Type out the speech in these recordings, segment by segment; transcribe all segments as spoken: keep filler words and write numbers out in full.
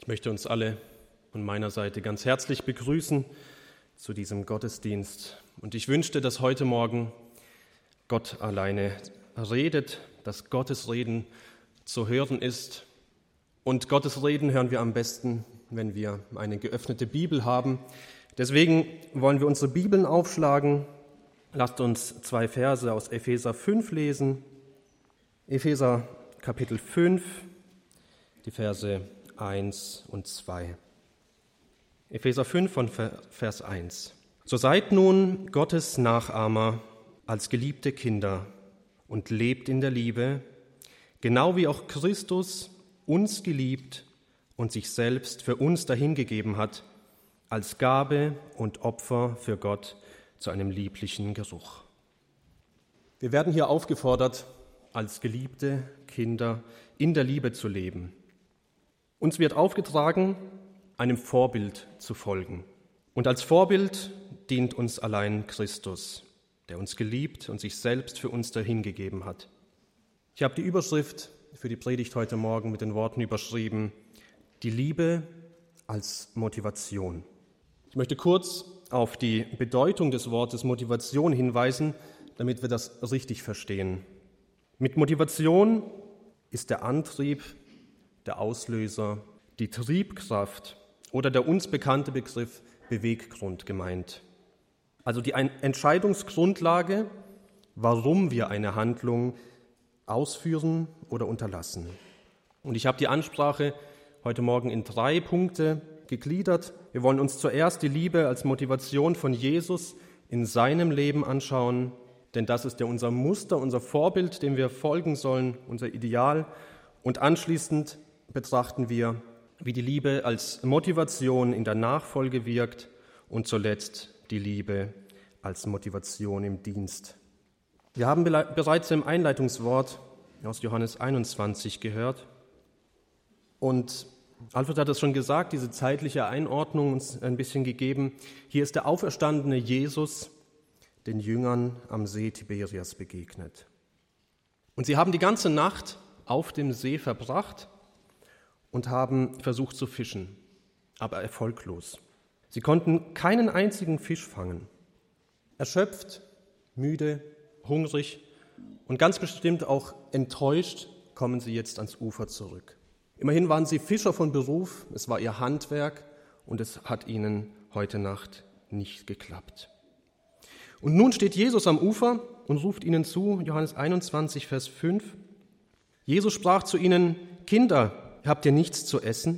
Ich möchte uns alle von meiner Seite ganz herzlich begrüßen zu diesem Gottesdienst. Und ich wünschte, dass heute Morgen Gott alleine redet, dass Gottes Reden zu hören ist. Und Gottes Reden hören wir am besten, wenn wir eine geöffnete Bibel haben. Deswegen wollen wir unsere Bibeln aufschlagen. Lasst uns zwei Verse aus Epheser fünf lesen. Epheser Kapitel fünf, die Verse eins und zwei. Epheser fünf von Vers eins. So seid nun Gottes Nachahmer als geliebte Kinder und lebt in der Liebe, genau wie auch Christus uns geliebt und sich selbst für uns dahingegeben hat, als Gabe und Opfer für Gott zu einem lieblichen Geruch. Wir werden hier aufgefordert, als geliebte Kinder in der Liebe zu leben. Uns wird aufgetragen, einem Vorbild zu folgen. Und als Vorbild dient uns allein Christus, der uns geliebt und sich selbst für uns dahingegeben hat. Ich habe die Überschrift für die Predigt heute Morgen mit den Worten überschrieben: Die Liebe als Motivation. Ich möchte kurz auf die Bedeutung des Wortes Motivation hinweisen, damit wir das richtig verstehen. Mit Motivation ist der Antrieb, der Auslöser, die Triebkraft oder der uns bekannte Begriff Beweggrund gemeint. Also die Entscheidungsgrundlage, warum wir eine Handlung ausführen oder unterlassen. Und ich habe die Ansprache heute Morgen in drei Punkte gegliedert. Wir wollen uns zuerst die Liebe als Motivation von Jesus in seinem Leben anschauen, denn das ist ja unser Muster, unser Vorbild, dem wir folgen sollen, unser Ideal. Und anschließend betrachten wir, wie die Liebe als Motivation in der Nachfolge wirkt und zuletzt die Liebe als Motivation im Dienst. Wir haben bereits im Einleitungswort aus Johannes einundzwanzig gehört und Alfred hat es schon gesagt, diese zeitliche Einordnung uns ein bisschen gegeben. Hier ist der auferstandene Jesus den Jüngern am See Tiberias begegnet. Und sie haben die ganze Nacht auf dem See verbracht und haben versucht zu fischen, aber erfolglos. Sie konnten keinen einzigen Fisch fangen. Erschöpft, müde, hungrig und ganz bestimmt auch enttäuscht kommen sie jetzt ans Ufer zurück. Immerhin waren sie Fischer von Beruf, es war ihr Handwerk und es hat ihnen heute Nacht nicht geklappt. Und nun steht Jesus am Ufer und ruft ihnen zu, Johannes einundzwanzig, Vers fünf. Jesus sprach zu ihnen: Kinder, habt ihr nichts zu essen?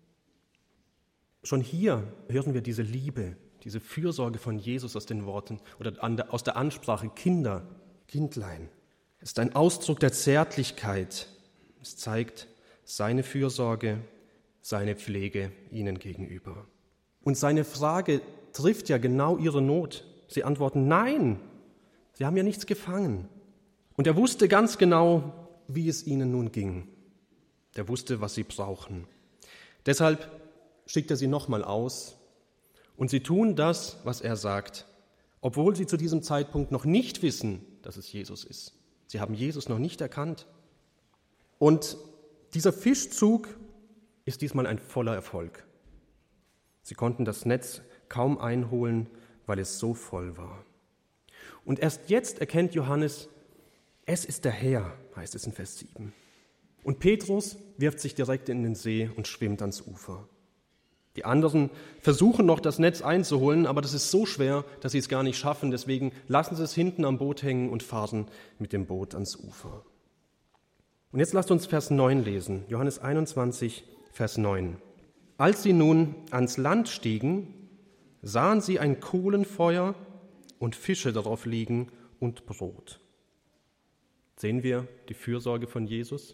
Schon hier hören wir diese Liebe, diese Fürsorge von Jesus aus den Worten oder aus der Ansprache Kinder, Kindlein. Es ist ein Ausdruck der Zärtlichkeit. Es zeigt seine Fürsorge, seine Pflege ihnen gegenüber. Und seine Frage trifft ja genau ihre Not. Sie antworten: Nein, sie haben ja nichts gefangen. Und er wusste ganz genau, wie es ihnen nun ging. Er wusste, was sie brauchen. Deshalb schickt er sie nochmal aus und sie tun das, was er sagt, obwohl sie zu diesem Zeitpunkt noch nicht wissen, dass es Jesus ist. Sie haben Jesus noch nicht erkannt. Und dieser Fischzug ist diesmal ein voller Erfolg. Sie konnten das Netz kaum einholen, weil es so voll war. Und erst jetzt erkennt Johannes, es ist der Herr, heißt es in Vers sieben. Und Petrus wirft sich direkt in den See und schwimmt ans Ufer. Die anderen versuchen noch, das Netz einzuholen, aber das ist so schwer, dass sie es gar nicht schaffen. Deswegen lassen sie es hinten am Boot hängen und fahren mit dem Boot ans Ufer. Und jetzt lasst uns Vers neun lesen, Johannes einundzwanzig, Vers neun. Als sie nun ans Land stiegen, sahen sie ein Kohlenfeuer und Fische darauf liegen und Brot. Sehen wir die Fürsorge von Jesus?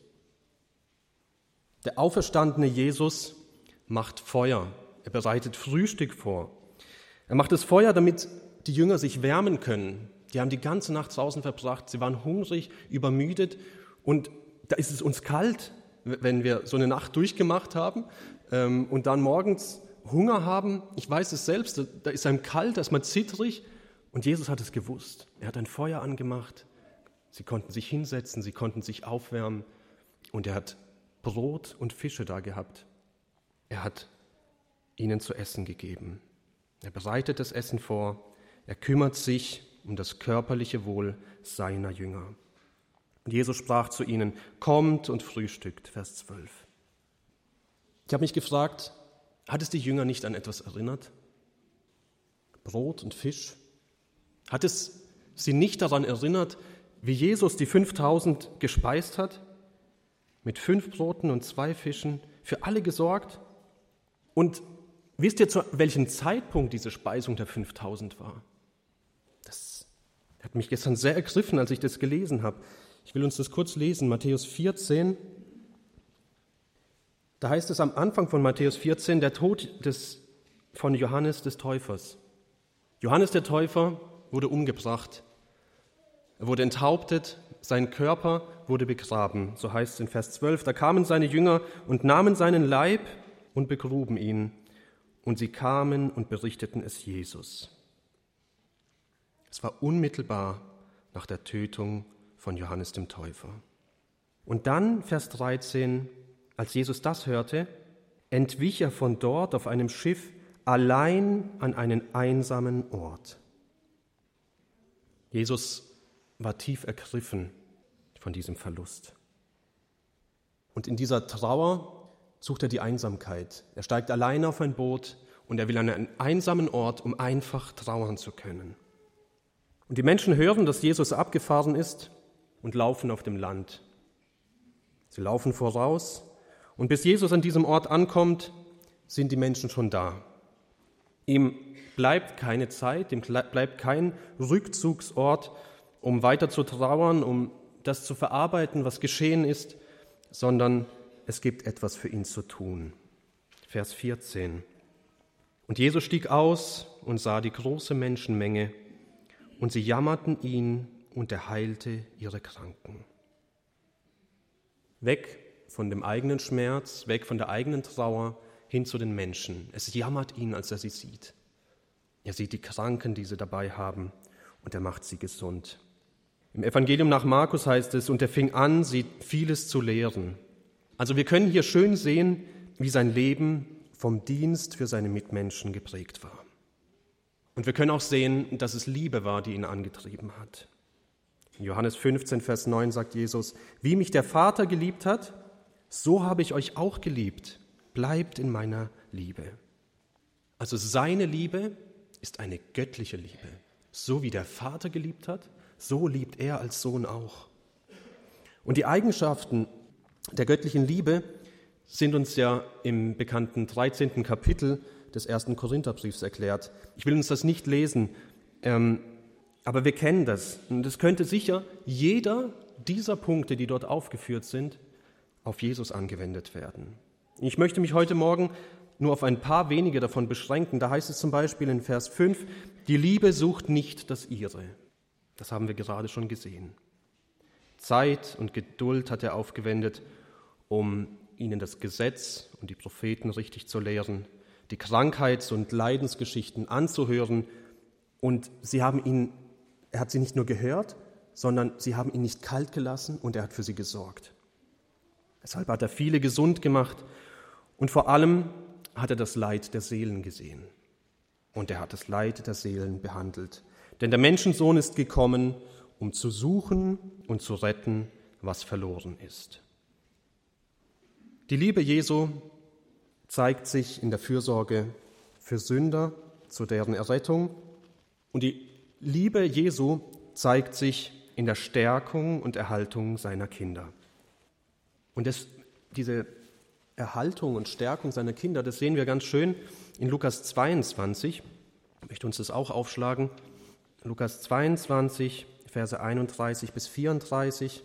Der auferstandene Jesus macht Feuer. Er bereitet Frühstück vor. Er macht das Feuer, damit die Jünger sich wärmen können. Die haben die ganze Nacht draußen verbracht. Sie waren hungrig, übermüdet. Und da ist es uns kalt, wenn wir so eine Nacht durchgemacht haben und dann morgens Hunger haben. Ich weiß es selbst, da ist einem kalt, da ist man zittrig. Und Jesus hat es gewusst. Er hat ein Feuer angemacht. Sie konnten sich hinsetzen, sie konnten sich aufwärmen. Und er hat Brot und Fische da gehabt. Er hat ihnen zu essen gegeben. Er bereitet das Essen vor. Er kümmert sich um das körperliche Wohl seiner Jünger. Und Jesus sprach zu ihnen, kommt und frühstückt, Vers zwölf. Ich habe mich gefragt, hat es die Jünger nicht an etwas erinnert? Brot und Fisch? Hat es sie nicht daran erinnert, wie Jesus die fünftausend gespeist hat? Mit fünf Broten und zwei Fischen, für alle gesorgt? Und wisst ihr, zu welchem Zeitpunkt diese Speisung der fünftausend war? Das hat mich gestern sehr ergriffen, als ich das gelesen habe. Ich will uns das kurz lesen, Matthäus vierzehn. Da heißt es am Anfang von Matthäus vierzehn, der Tod des, von Johannes des Täufers. Johannes der Täufer wurde umgebracht. Er wurde enthauptet, sein Körper wurde begraben. So heißt es in Vers zwölf. Da kamen seine Jünger und nahmen seinen Leib und begruben ihn. Und sie kamen und berichteten es Jesus. Es war unmittelbar nach der Tötung von Johannes dem Täufer. Und dann, Vers dreizehn, als Jesus das hörte, entwich er von dort auf einem Schiff allein an einen einsamen Ort. Jesus war tief ergriffen von diesem Verlust. Und in dieser Trauer sucht er die Einsamkeit. Er steigt alleine auf ein Boot und er will an einen einsamen Ort, um einfach trauern zu können. Und die Menschen hören, dass Jesus abgefahren ist und laufen auf dem Land. Sie laufen voraus und bis Jesus an diesem Ort ankommt, sind die Menschen schon da. Ihm bleibt keine Zeit, ihm bleibt kein Rückzugsort, um weiter zu trauern, um das zu verarbeiten, was geschehen ist, sondern es gibt etwas für ihn zu tun. Vers vierzehn. Und Jesus stieg aus und sah die große Menschenmenge, und sie jammerten ihn, und er heilte ihre Kranken. Weg von dem eigenen Schmerz, weg von der eigenen Trauer, hin zu den Menschen. Es jammert ihn, als er sie sieht. Er sieht die Kranken, die sie dabei haben, und er macht sie gesund. Im Evangelium nach Markus heißt es, und er fing an, sie vieles zu lehren. Also wir können hier schön sehen, wie sein Leben vom Dienst für seine Mitmenschen geprägt war. Und wir können auch sehen, dass es Liebe war, die ihn angetrieben hat. In Johannes fünfzehn, Vers neun sagt Jesus, wie mich der Vater geliebt hat, so habe ich euch auch geliebt. Bleibt in meiner Liebe. Also seine Liebe ist eine göttliche Liebe. So wie der Vater geliebt hat, so liebt er als Sohn auch. Und die Eigenschaften der göttlichen Liebe sind uns ja im bekannten dreizehnten Kapitel des ersten Korintherbriefs erklärt. Ich will uns das nicht lesen, ähm, aber wir kennen das. Und es könnte sicher jeder dieser Punkte, die dort aufgeführt sind, auf Jesus angewendet werden. Ich möchte mich heute Morgen nur auf ein paar wenige davon beschränken. Da heißt es zum Beispiel in Vers fünf, die Liebe sucht nicht das Ihre. Das haben wir gerade schon gesehen. Zeit und Geduld hat er aufgewendet, um ihnen das Gesetz und die Propheten richtig zu lehren, die Krankheits- und Leidensgeschichten anzuhören. Und sie haben ihn, er hat sie nicht nur gehört, sondern sie haben ihn nicht kalt gelassen und er hat für sie gesorgt. Deshalb hat er viele gesund gemacht und vor allem hat er das Leid der Seelen gesehen. Und er hat das Leid der Seelen behandelt. Denn der Menschensohn ist gekommen, um zu suchen und zu retten, was verloren ist. Die Liebe Jesu zeigt sich in der Fürsorge für Sünder zu deren Errettung. Und die Liebe Jesu zeigt sich in der Stärkung und Erhaltung seiner Kinder. Und das, diese Erhaltung und Stärkung seiner Kinder, das sehen wir ganz schön in Lukas zweiundzwanzig. Ich möchte uns das auch aufschlagen. Lukas zweiundzwanzig, Verse einunddreißig bis vierunddreißig.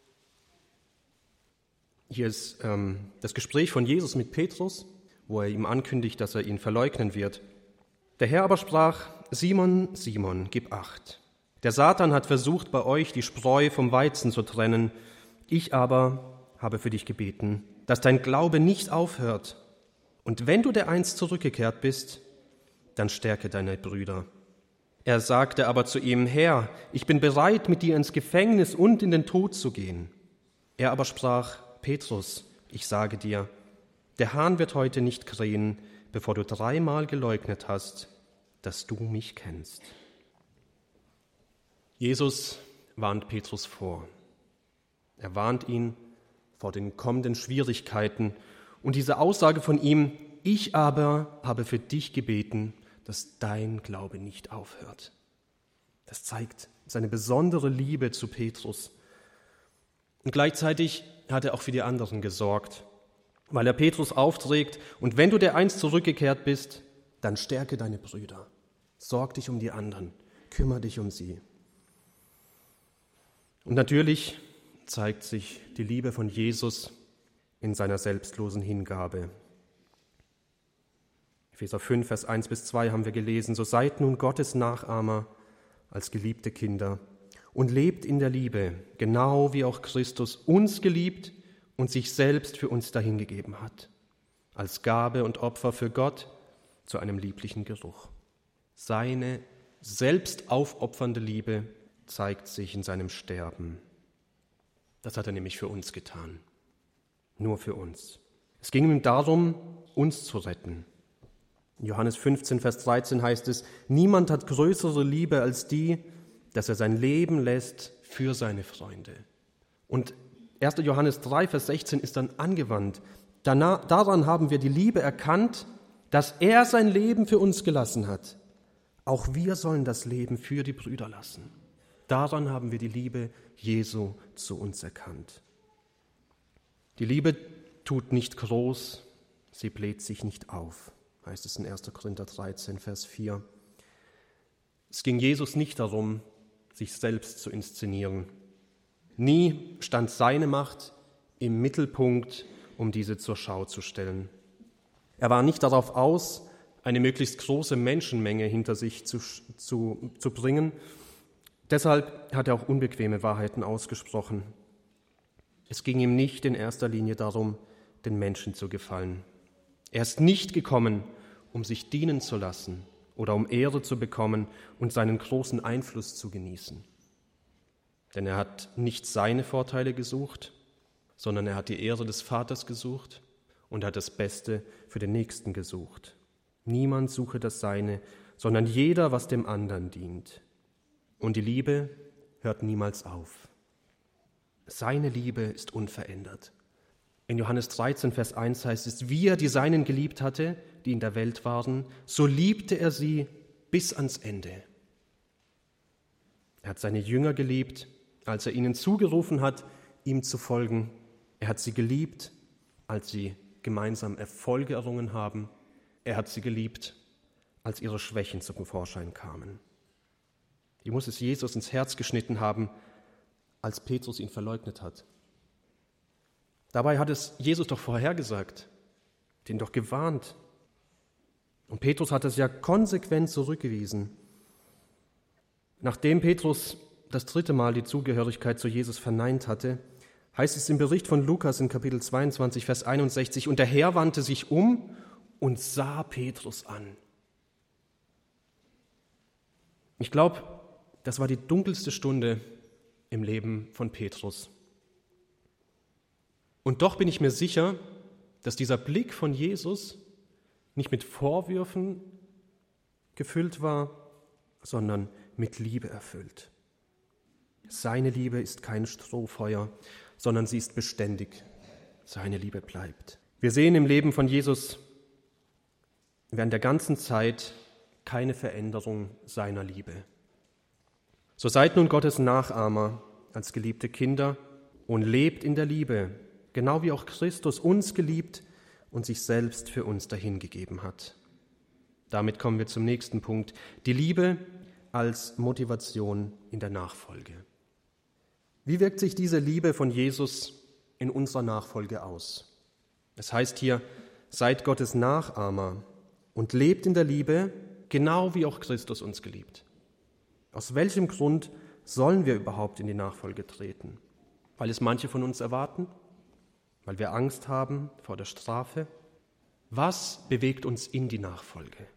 Hier ist ähm, das Gespräch von Jesus mit Petrus, wo er ihm ankündigt, dass er ihn verleugnen wird. Der Herr aber sprach, Simon, Simon, gib acht. Der Satan hat versucht, bei euch die Spreu vom Weizen zu trennen. Ich aber habe für dich gebeten, dass dein Glaube nicht aufhört. Und wenn du dereinst zurückgekehrt bist, dann stärke deine Brüder. Er sagte aber zu ihm, Herr, ich bin bereit, mit dir ins Gefängnis und in den Tod zu gehen. Er aber sprach, Petrus, ich sage dir, Der Hahn wird heute nicht krähen, bevor du dreimal geleugnet hast, dass du mich kennst. Jesus warnt Petrus vor. Er warnt ihn vor den kommenden Schwierigkeiten. Und diese Aussage von ihm, ich aber habe für dich gebeten, dass dein Glaube nicht aufhört. Das zeigt seine besondere Liebe zu Petrus. Und gleichzeitig hat er auch für die anderen gesorgt, weil er Petrus aufträgt, und wenn du dereinst zurückgekehrt bist, dann stärke deine Brüder. Sorg dich um die anderen, kümmere dich um sie. Und natürlich zeigt sich die Liebe von Jesus in seiner selbstlosen Hingabe. Epheser fünf, Vers eins bis zwei haben wir gelesen, so seid nun Gottes Nachahmer als geliebte Kinder und lebt in der Liebe, genau wie auch Christus uns geliebt und sich selbst für uns dahingegeben hat, als Gabe und Opfer für Gott zu einem lieblichen Geruch. Seine selbstaufopfernde Liebe zeigt sich in seinem Sterben. Das hat er nämlich für uns getan, nur für uns. Es ging ihm darum, uns zu retten. In Johannes fünfzehn, Vers dreizehn heißt es, niemand hat größere Liebe als die, dass er sein Leben lässt für seine Freunde. Und erster Johannes drei, Vers sechzehn ist dann angewandt. Danach, daran haben wir die Liebe erkannt, dass er sein Leben für uns gelassen hat. Auch wir sollen das Leben für die Brüder lassen. Daran haben wir die Liebe Jesu zu uns erkannt. Die Liebe tut nicht groß, sie bläht sich nicht auf, heißt es in erster Korinther dreizehn, Vers vier. Es ging Jesus nicht darum, sich selbst zu inszenieren. Nie stand seine Macht im Mittelpunkt, um diese zur Schau zu stellen. Er war nicht darauf aus, eine möglichst große Menschenmenge hinter sich zu, zu, zu bringen. Deshalb hat er auch unbequeme Wahrheiten ausgesprochen. Es ging ihm nicht in erster Linie darum, den Menschen zu gefallen. Er ist nicht gekommen, um sich dienen zu lassen oder um Ehre zu bekommen und seinen großen Einfluss zu genießen. Denn er hat nicht seine Vorteile gesucht, sondern er hat die Ehre des Vaters gesucht und hat das Beste für den Nächsten gesucht. Niemand suche das Seine, sondern jeder, was dem anderen dient. Und die Liebe hört niemals auf. Seine Liebe ist unverändert. In Johannes dreizehn, Vers eins heißt es, wie er die Seinen geliebt hatte, die in der Welt waren, so liebte er sie bis ans Ende. Er hat seine Jünger geliebt, als er ihnen zugerufen hat, ihm zu folgen. Er hat sie geliebt, als sie gemeinsam Erfolge errungen haben. Er hat sie geliebt, als ihre Schwächen zum Vorschein kamen. Wie muss es Jesus ins Herz geschnitten haben, als Petrus ihn verleugnet hat? Dabei hat es Jesus doch vorhergesagt, den doch gewarnt. Und Petrus hat es ja konsequent zurückgewiesen. Nachdem Petrus das dritte Mal die Zugehörigkeit zu Jesus verneint hatte, heißt es im Bericht von Lukas in Kapitel zweiundzwanzig, Vers einundsechzig, und der Herr wandte sich um und sah Petrus an. Ich glaube, das war die dunkelste Stunde im Leben von Petrus. Und doch bin ich mir sicher, dass dieser Blick von Jesus nicht mit Vorwürfen gefüllt war, sondern mit Liebe erfüllt. Seine Liebe ist kein Strohfeuer, sondern sie ist beständig. Seine Liebe bleibt. Wir sehen im Leben von Jesus während der ganzen Zeit keine Veränderung seiner Liebe. So seid nun Gottes Nachahmer als geliebte Kinder und lebt in der Liebe, genau wie auch Christus uns geliebt und sich selbst für uns dahingegeben hat. Damit kommen wir zum nächsten Punkt, die Liebe als Motivation in der Nachfolge. Wie wirkt sich diese Liebe von Jesus in unserer Nachfolge aus? Es heißt hier, seid Gottes Nachahmer und lebt in der Liebe, genau wie auch Christus uns geliebt. Aus welchem Grund sollen wir überhaupt in die Nachfolge treten? Weil es manche von uns erwarten? Weil wir Angst haben vor der Strafe? Was bewegt uns in die Nachfolge?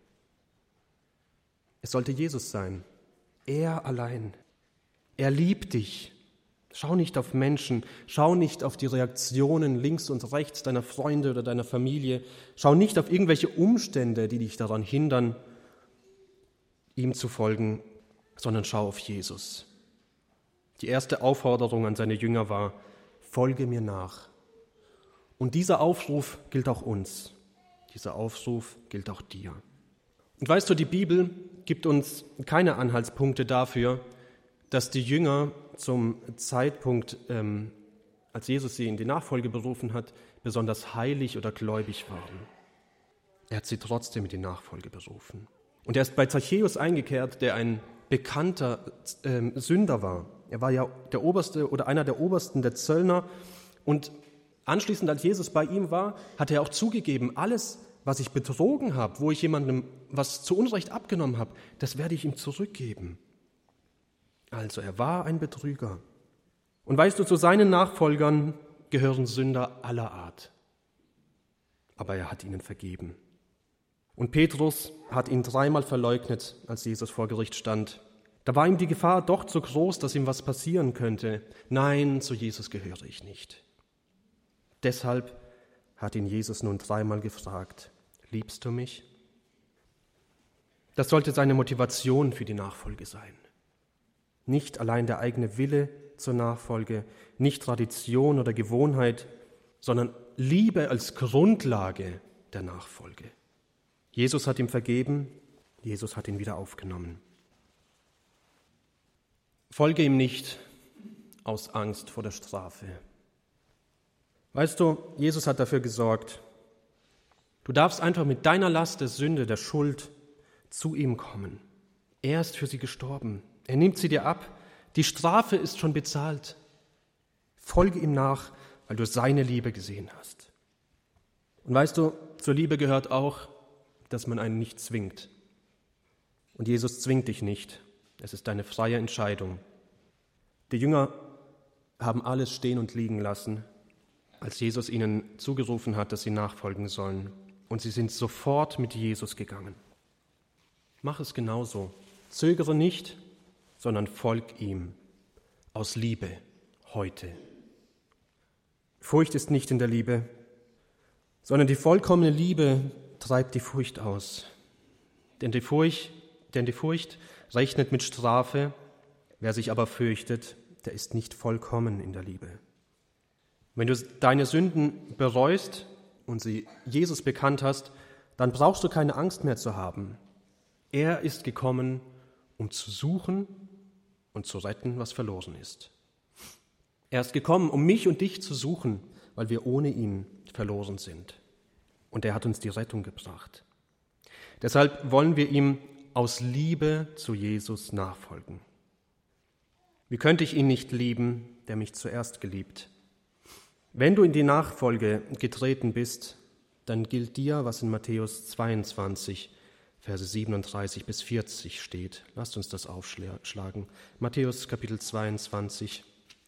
Es sollte Jesus sein. Er allein. Er liebt dich Schau nicht auf Menschen, schau nicht auf die Reaktionen links und rechts deiner Freunde oder deiner Familie, schau nicht auf irgendwelche Umstände, die dich daran hindern, ihm zu folgen, sondern schau auf Jesus. Die erste Aufforderung an seine Jünger war, folge mir nach. Und dieser Aufruf gilt auch uns. Dieser Aufruf gilt auch dir. Und weißt du, die Bibel gibt uns keine Anhaltspunkte dafür, dass die Jünger zum Zeitpunkt, ähm, als Jesus sie in die Nachfolge berufen hat, besonders heilig oder gläubig waren. Er hat sie trotzdem in die Nachfolge berufen. Und er ist bei Zachäus eingekehrt, der ein bekannter ähm, Sünder war. Er war ja der oberste oder einer der obersten der Zöllner. Und anschließend, als Jesus bei ihm war, hat er auch zugegeben, alles, was ich betrogen habe, wo ich jemandem was zu Unrecht abgenommen habe, das werde ich ihm zurückgeben. Also er war ein Betrüger. Und weißt du, zu seinen Nachfolgern gehören Sünder aller Art. Aber er hat ihnen vergeben. Und Petrus hat ihn dreimal verleugnet, als Jesus vor Gericht stand. Da war ihm die Gefahr doch zu groß, dass ihm was passieren könnte. Nein, zu Jesus gehöre ich nicht. Deshalb hat ihn Jesus nun dreimal gefragt, liebst du mich? Das sollte seine Motivation für die Nachfolge sein. Nicht allein der eigene Wille zur Nachfolge, nicht Tradition oder Gewohnheit, sondern Liebe als Grundlage der Nachfolge. Jesus hat ihm vergeben, Jesus hat ihn wieder aufgenommen. Folge ihm nicht aus Angst vor der Strafe. Weißt du, Jesus hat dafür gesorgt. Du darfst einfach mit deiner Last der Sünde, der Schuld zu ihm kommen. Er ist für sie gestorben. Er nimmt sie dir ab. Die Strafe ist schon bezahlt. Folge ihm nach, weil du seine Liebe gesehen hast. Und weißt du, zur Liebe gehört auch, dass man einen nicht zwingt. Und Jesus zwingt dich nicht. Es ist deine freie Entscheidung. Die Jünger haben alles stehen und liegen lassen, als Jesus ihnen zugerufen hat, dass sie nachfolgen sollen. Und sie sind sofort mit Jesus gegangen. Mach es genauso. Zögere nicht, sondern folg ihm. Aus Liebe, heute. Furcht ist nicht in der Liebe, sondern die vollkommene Liebe treibt die Furcht aus. Denn die Furcht, denn die Furcht rechnet mit Strafe. Wer sich aber fürchtet, der ist nicht vollkommen in der Liebe. Wenn du deine Sünden bereust und sie Jesus bekannt hast, dann brauchst du keine Angst mehr zu haben. Er ist gekommen, um zu suchen und zu retten, was verloren ist. Er ist gekommen, um mich und dich zu suchen, weil wir ohne ihn verloren sind. Und er hat uns die Rettung gebracht. Deshalb wollen wir ihm aus Liebe zu Jesus nachfolgen. Wie könnte ich ihn nicht lieben, der mich zuerst geliebt? Wenn du in die Nachfolge getreten bist, dann gilt dir, was in Matthäus zweiundzwanzig, Verse siebenunddreißig bis vierzig steht. Lasst uns das aufschlagen. Matthäus Kapitel zweiundzwanzig.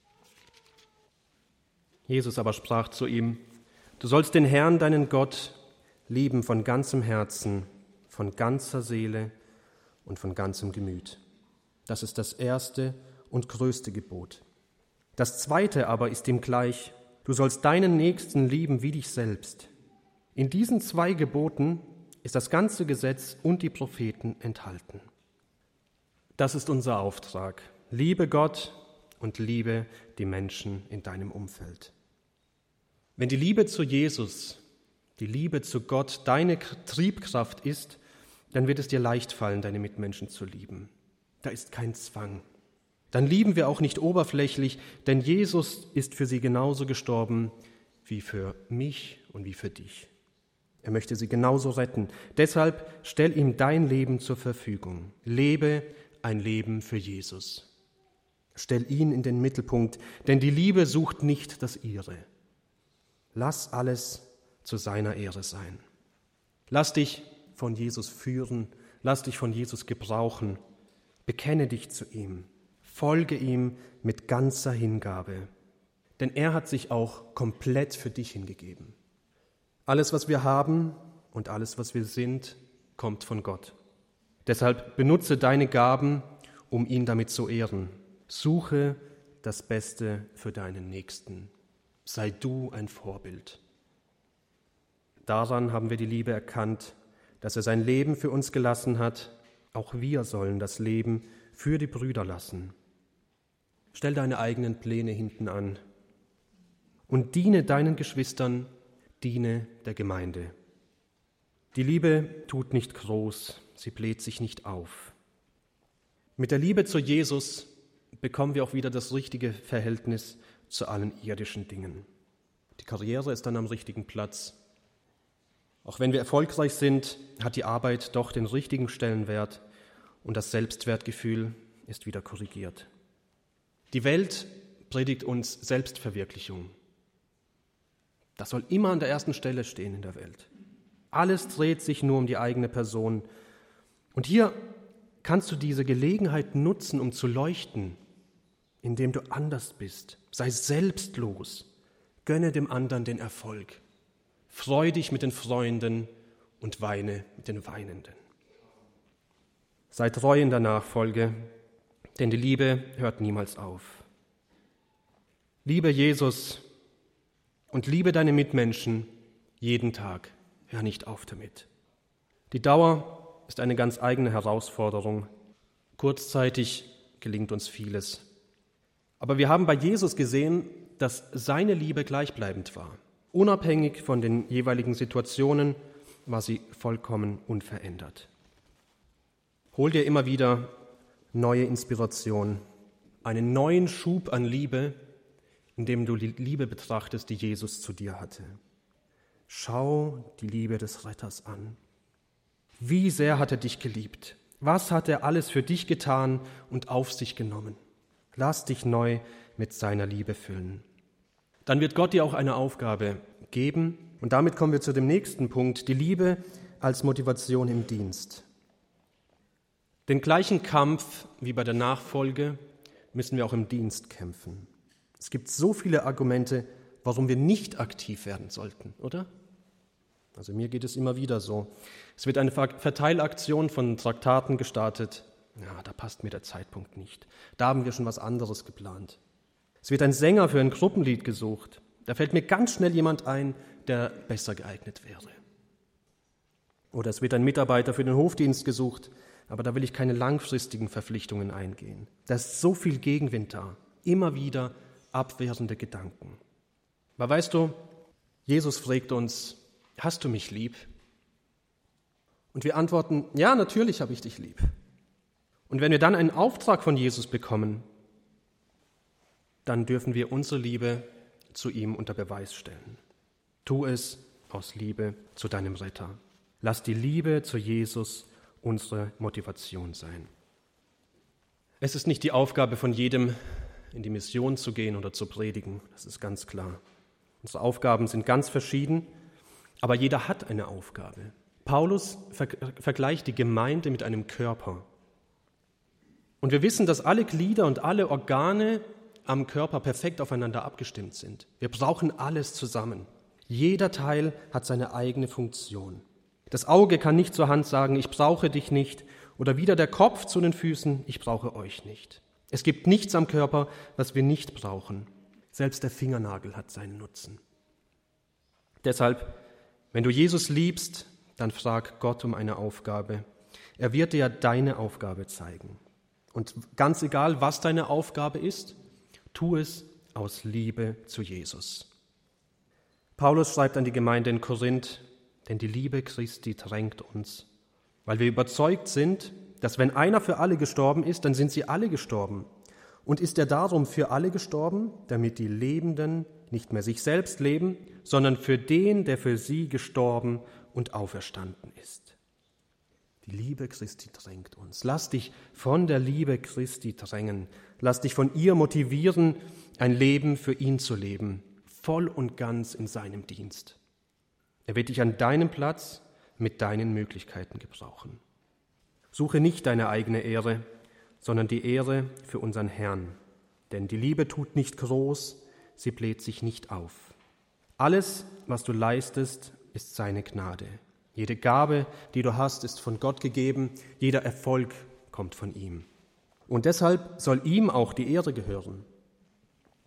Jesus aber sprach zu ihm, du sollst den Herrn, deinen Gott, lieben von ganzem Herzen, von ganzer Seele und von ganzem Gemüt. Das ist das erste und größte Gebot. Das zweite aber ist ihm gleich, du sollst deinen Nächsten lieben wie dich selbst. In diesen zwei Geboten ist das ganze Gesetz und die Propheten enthalten. Das ist unser Auftrag. Liebe Gott und liebe die Menschen in deinem Umfeld. Wenn die Liebe zu Jesus, die Liebe zu Gott deine Triebkraft ist, dann wird es dir leicht fallen, deine Mitmenschen zu lieben. Da ist kein Zwang. Dann lieben wir auch nicht oberflächlich, denn Jesus ist für sie genauso gestorben wie für mich und wie für dich. Er möchte sie genauso retten. Deshalb stell ihm dein Leben zur Verfügung. Lebe ein Leben für Jesus. Stell ihn in den Mittelpunkt, denn die Liebe sucht nicht das Ihre. Lass alles zu seiner Ehre sein. Lass dich von Jesus führen, lass dich von Jesus gebrauchen. Bekenne dich zu ihm. Folge ihm mit ganzer Hingabe, denn er hat sich auch komplett für dich hingegeben. Alles, was wir haben und alles, was wir sind, kommt von Gott. Deshalb benutze deine Gaben, um ihn damit zu ehren. Suche das Beste für deinen Nächsten. Sei du ein Vorbild. Daran haben wir die Liebe erkannt, dass er sein Leben für uns gelassen hat. Auch wir sollen das Leben für die Brüder lassen. Stell deine eigenen Pläne hinten an und diene deinen Geschwistern, diene der Gemeinde. Die Liebe tut nicht groß, sie bläht sich nicht auf. Mit der Liebe zu Jesus bekommen wir auch wieder das richtige Verhältnis zu allen irdischen Dingen. Die Karriere ist dann am richtigen Platz. Auch wenn wir erfolgreich sind, hat die Arbeit doch den richtigen Stellenwert und das Selbstwertgefühl ist wieder korrigiert. Die Welt predigt uns Selbstverwirklichung. Das soll immer an der ersten Stelle stehen in der Welt. Alles dreht sich nur um die eigene Person. Und hier kannst du diese Gelegenheit nutzen, um zu leuchten, indem du anders bist. Sei selbstlos. Gönne dem anderen den Erfolg. Freu dich mit den Freunden und weine mit den Weinenden. Sei treu in der Nachfolge, denn die Liebe hört niemals auf. Liebe Jesus und liebe deine Mitmenschen jeden Tag. Hör nicht auf damit. Die Dauer ist eine ganz eigene Herausforderung. Kurzzeitig gelingt uns vieles. Aber wir haben bei Jesus gesehen, dass seine Liebe gleichbleibend war. Unabhängig von den jeweiligen Situationen war sie vollkommen unverändert. Hol dir immer wieder neue Inspiration, einen neuen Schub an Liebe, indem du die Liebe betrachtest, die Jesus zu dir hatte. Schau die Liebe des Retters an. Wie sehr hat er dich geliebt? Was hat er alles für dich getan und auf sich genommen? Lass dich neu mit seiner Liebe füllen. Dann wird Gott dir auch eine Aufgabe geben. Und damit kommen wir zu dem nächsten Punkt, die Liebe als Motivation im Dienst. Den gleichen Kampf wie bei der Nachfolge müssen wir auch im Dienst kämpfen. Es gibt so viele Argumente, warum wir nicht aktiv werden sollten, oder? Also mir geht es immer wieder so. Es wird eine Verteilaktion von Traktaten gestartet. Ja, da passt mir der Zeitpunkt nicht. Da haben wir schon was anderes geplant. Es wird ein Sänger für ein Gruppenlied gesucht. Da fällt mir ganz schnell jemand ein, der besser geeignet wäre. Oder es wird ein Mitarbeiter für den Hofdienst gesucht, aber da will ich keine langfristigen Verpflichtungen eingehen. Da ist so viel Gegenwind da. Immer wieder abwehrende Gedanken. Aber weißt du, Jesus fragt uns, hast du mich lieb? Und wir antworten, ja, natürlich habe ich dich lieb. Und wenn wir dann einen Auftrag von Jesus bekommen, dann dürfen wir unsere Liebe zu ihm unter Beweis stellen. Tu es aus Liebe zu deinem Retter. Lass die Liebe zu Jesus unsere Motivation sein. Es ist nicht die Aufgabe von jedem, in die Mission zu gehen oder zu predigen, das ist ganz klar. Unsere Aufgaben sind ganz verschieden, aber jeder hat eine Aufgabe. Paulus ver- vergleicht die Gemeinde mit einem Körper. Und wir wissen, dass alle Glieder und alle Organe am Körper perfekt aufeinander abgestimmt sind. Wir brauchen alles zusammen. Jeder Teil hat seine eigene Funktion. Das Auge kann nicht zur Hand sagen, ich brauche dich nicht, oder wieder der Kopf zu den Füßen, ich brauche euch nicht. Es gibt nichts am Körper, was wir nicht brauchen. Selbst der Fingernagel hat seinen Nutzen. Deshalb, wenn du Jesus liebst, dann frag Gott um eine Aufgabe. Er wird dir deine Aufgabe zeigen. Und ganz egal, was deine Aufgabe ist, tu es aus Liebe zu Jesus. Paulus schreibt an die Gemeinde in Korinth, denn die Liebe Christi drängt uns, weil wir überzeugt sind, dass wenn einer für alle gestorben ist, dann sind sie alle gestorben. Und ist er darum für alle gestorben, damit die Lebenden nicht mehr sich selbst leben, sondern für den, der für sie gestorben und auferstanden ist. Die Liebe Christi drängt uns. Lass dich von der Liebe Christi drängen. Lass dich von ihr motivieren, ein Leben für ihn zu leben, voll und ganz in seinem Dienst. Er wird dich an deinem Platz mit deinen Möglichkeiten gebrauchen. Suche nicht deine eigene Ehre, sondern die Ehre für unseren Herrn. Denn die Liebe tut nicht groß, sie bläht sich nicht auf. Alles, was du leistest, ist seine Gnade. Jede Gabe, die du hast, ist von Gott gegeben. Jeder Erfolg kommt von ihm. Und deshalb soll ihm auch die Ehre gehören.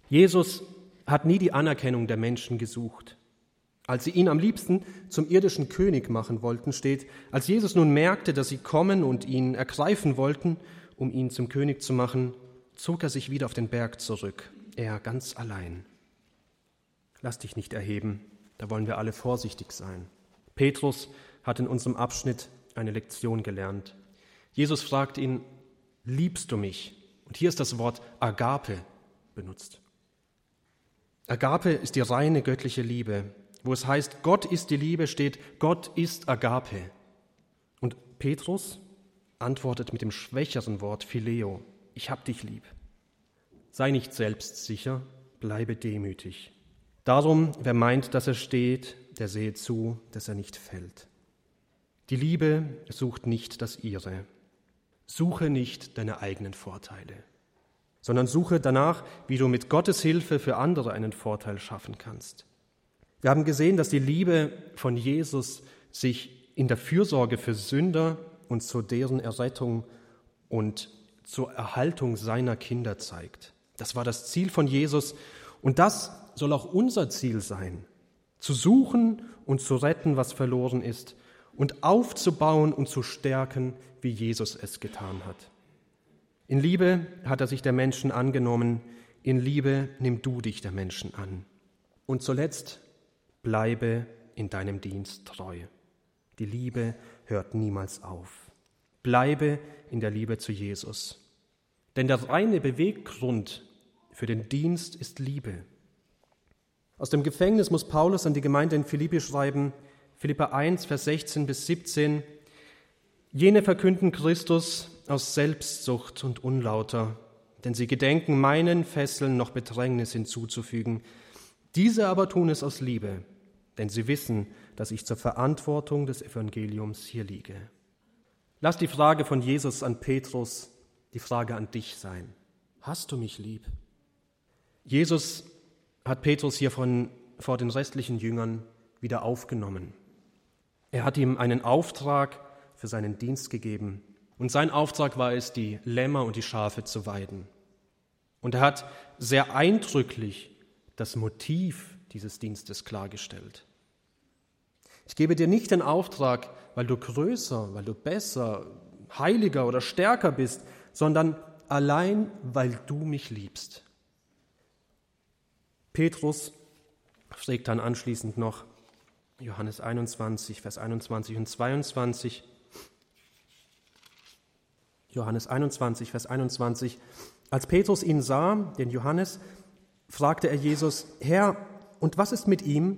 Jesus hat nie die Anerkennung der Menschen gesucht. Als sie ihn am liebsten zum irdischen König machen wollten, steht, als Jesus nun merkte, dass sie kommen und ihn ergreifen wollten, um ihn zum König zu machen, zog er sich wieder auf den Berg zurück, er ganz allein. Lass dich nicht erheben, da wollen wir alle vorsichtig sein. Petrus hat in unserem Abschnitt eine Lektion gelernt. Jesus fragt ihn, liebst du mich? Und hier ist das Wort Agape benutzt. Agape ist die reine göttliche Liebe. Wo es heißt, Gott ist die Liebe, steht, Gott ist Agape. Und Petrus antwortet mit dem schwächeren Wort Phileo, ich hab dich lieb. Sei nicht selbstsicher, bleibe demütig. Darum, wer meint, dass er steht, der sehe zu, dass er nicht fällt. Die Liebe sucht nicht das ihre. Suche nicht deine eigenen Vorteile, sondern suche danach, wie du mit Gottes Hilfe für andere einen Vorteil schaffen kannst. Wir haben gesehen, dass die Liebe von Jesus sich in der Fürsorge für Sünder und zu deren Errettung und zur Erhaltung seiner Kinder zeigt. Das war das Ziel von Jesus und das soll auch unser Ziel sein, zu suchen und zu retten, was verloren ist und aufzubauen und zu stärken, wie Jesus es getan hat. In Liebe hat er sich der Menschen angenommen, in Liebe nimm du dich der Menschen an. Und zuletzt, bleibe in deinem Dienst treu. Die Liebe hört niemals auf. Bleibe in der Liebe zu Jesus. Denn der reine Beweggrund für den Dienst ist Liebe. Aus dem Gefängnis muss Paulus an die Gemeinde in Philippi schreiben, Philipper eins, Vers sechzehn bis siebzehn, jene verkünden Christus aus Selbstsucht und Unlauter, denn sie gedenken, meinen Fesseln noch Bedrängnis hinzuzufügen. Diese aber tun es aus Liebe, denn sie wissen, dass ich zur Verantwortung des Evangeliums hier liege. Lass die Frage von Jesus an Petrus die Frage an dich sein. Hast du mich lieb? Jesus hat Petrus hier von, vor den restlichen Jüngern wieder aufgenommen. Er hat ihm einen Auftrag für seinen Dienst gegeben. Und sein Auftrag war es, die Lämmer und die Schafe zu weiden. Und er hat sehr eindrücklich das Motiv dieses Dienstes klargestellt. Ich gebe dir nicht den Auftrag, weil du größer, weil du besser, heiliger oder stärker bist, sondern allein, weil du mich liebst. Petrus fragt dann anschließend noch, Johannes einundzwanzig, Vers einundzwanzig und zweiundzwanzig, Johannes einundzwanzig, Vers einundzwanzig, als Petrus ihn sah, den Johannes, fragte er Jesus, Herr, und was ist mit ihm?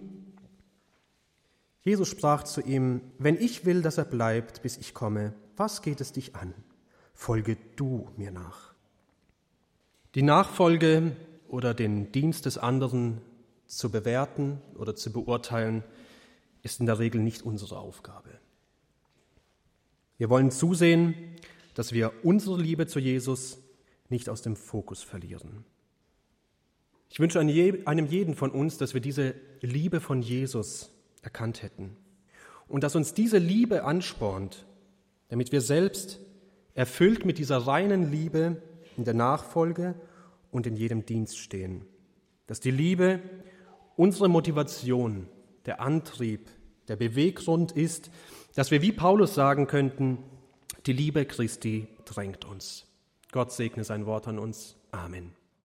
Jesus sprach zu ihm, wenn ich will, dass er bleibt, bis ich komme, was geht es dich an? Folge du mir nach. Die Nachfolge oder den Dienst des anderen zu bewerten oder zu beurteilen, ist in der Regel nicht unsere Aufgabe. Wir wollen zusehen, dass wir unsere Liebe zu Jesus nicht aus dem Fokus verlieren. Ich wünsche einem jeden von uns, dass wir diese Liebe von Jesus erkannt hätten und dass uns diese Liebe anspornt, damit wir selbst erfüllt mit dieser reinen Liebe in der Nachfolge und in jedem Dienst stehen. Dass die Liebe unsere Motivation, der Antrieb, der Beweggrund ist, dass wir wie Paulus sagen könnten, die Liebe Christi drängt uns. Gott segne sein Wort an uns. Amen.